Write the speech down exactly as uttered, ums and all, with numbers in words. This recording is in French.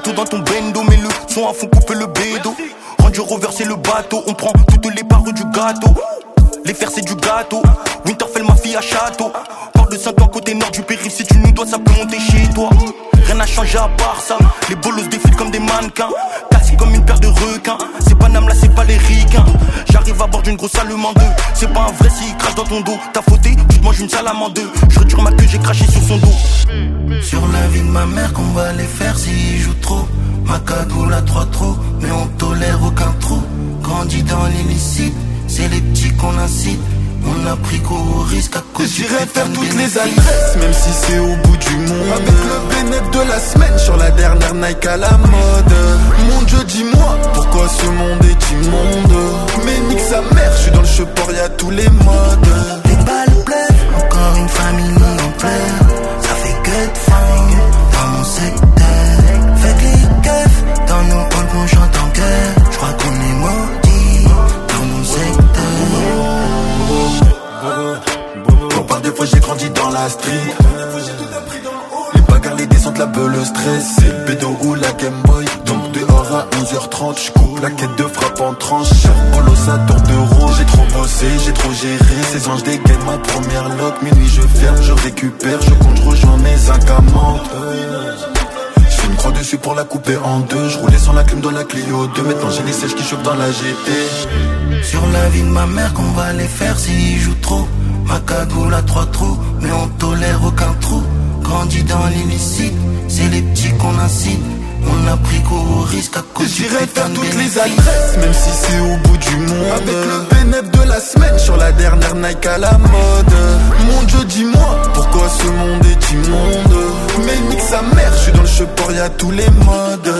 tout dans ton bendo. Mais le son à fond coupe le bédo. Range Rover c'est le bateau. On prend toutes les parts du gâteau. Les fers c'est du gâteau. Winterfell ma fille à château. Parle de cinq ans côté nord du périph'. Si tu nous dois ça peut monter chez toi. Rien n'a changé à part ça. Les bolos défilent comme des mannequins. Cassés comme une paire de requins. C'est pas Nam là c'est pas les ricains. J'arrive à bord d'une grosse allemande. C'est pas un vrai s'il crache dans ton dos. T'as fauté, tu te manges une salamande. Je retire ma queue, j'ai craché sur son dos. Sur la vie de ma mère qu'on va les faire s'ils jouent trop. Ma cagoule à trois trous, mais on tolère aucun trou. Grandit dans l'illicite, c'est les petits qu'on incite. On a pris gros risque à cause du j'irai faire toutes les adresses, même si c'est au bout du monde. Avec le bénéfice de la semaine sur la dernière Nike à la mode. Mon Dieu, dis-moi, pourquoi ce monde est immonde? Mais nique sa mère, je suis dans le cheport, y'a tous les modes. Les balles pleuvent, encore une famille en pleurs. Ça fait que de fang dans mon secteur. Faites les keufs, dans nos halls qu'on chante en chœur. J'crois qu'on est maudits dans mon secteur. Pour par des fois j'ai grandi dans la street. Les bagarres, les descentes, la beule, le stress. C'est le bédo ou la Game Boy. Donc dehors à onze heures trente, j'coupe la quête de frappe en tranche. Chef polo, ça tourne d'euros. J'ai trop bossé, j'ai trop géré. Ces anges dégainent ma première loque. Minuit je ferme, je récupère. Je compte, je rejoins mes incamantes. J'fais une croix dessus pour la couper en deux. J'roulais sans la clim dans la Clio deux. Maintenant j'ai les sèches qui chauffent dans la G T. Sur la vie de ma mère qu'on va les faire s'ils jouent trop. Ma cagoule à trois trous, mais on tolère aucun trou. Grandit dans l'illicite, c'est les petits qu'on incite. On a pris gros risque à cause du j'irai faire toutes bénéfice. les adresses, même si c'est au bout du monde. Avec le bénéfice de la semaine sur la dernière Nike à la mode. Mon Dieu, dis-moi, pourquoi ce monde est immonde? Mais nique sa mère, je suis dans le cheport, y'a tous les modes.